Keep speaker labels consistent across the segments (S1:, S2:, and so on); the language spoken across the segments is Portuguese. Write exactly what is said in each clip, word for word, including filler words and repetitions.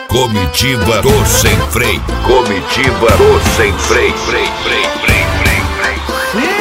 S1: Comitiva do Sem Freio. Comitiva do Sem Freio. Freio, freio, freio, freio, freio.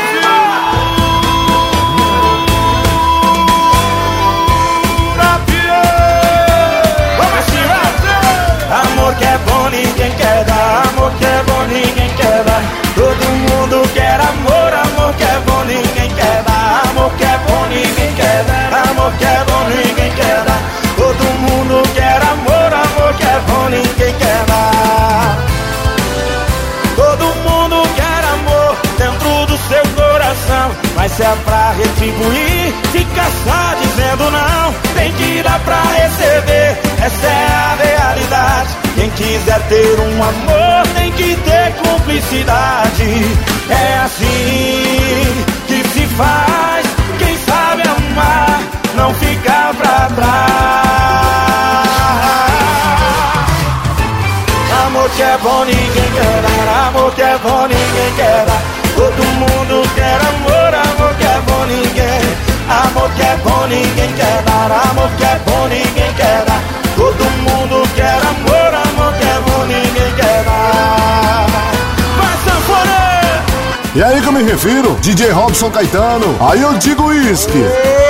S2: Amor que é bom ninguém quer dar, amor que é bom ninguém quer dar. Todo mundo quer amor, amor que é bom ninguém quer dar, amor que é bom ninguém quer dar, amor que é bom ninguém quer dar. Todo mundo quer amor, amor que é bom ninguém quer dar. Todo mundo quer amor dentro do seu coração, mas se é pra retribuir, fica só dizendo não. Tem que dar pra receber, essa é a realidade. Quem quiser ter um amor tem que ter cumplicidade. É assim que se faz, quem sabe amar não fica pra trás. Amor que é bom ninguém quer dar, amor que é bom ninguém quer dar. Todo mundo quer amor, amor que é bom ninguém. Amor que é bom ninguém quer dar, amor que é bom ninguém quer dar. Todo mundo quer amor, amor que é bom ninguém quer dar. Vai, sanfoneiro!
S3: E aí que eu me refiro, D J Robson Caetano, aí eu digo uísque.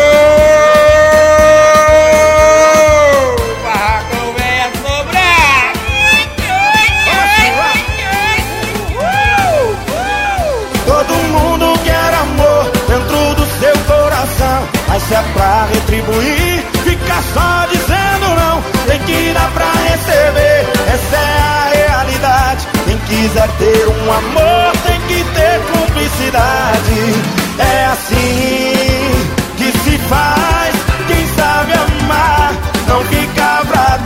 S2: Mas se é pra retribuir, fica só dizendo não. Tem que dar pra receber, essa é a realidade. Quem quiser ter um amor tem que ter cumplicidade. É assim que se faz, quem sabe amar não fica pra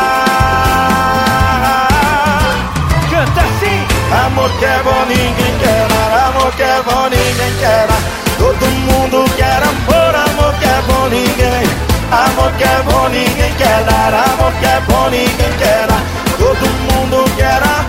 S2: trás. Canta assim! Amor que é bom ninguém quer dar, amor que é bom ninguém quer dar. Todo mundo quer amor, amor que é bom ninguém. Amor que é bom ninguém quer dar, amor que é bom ninguém quer dar. Todo mundo quer amor.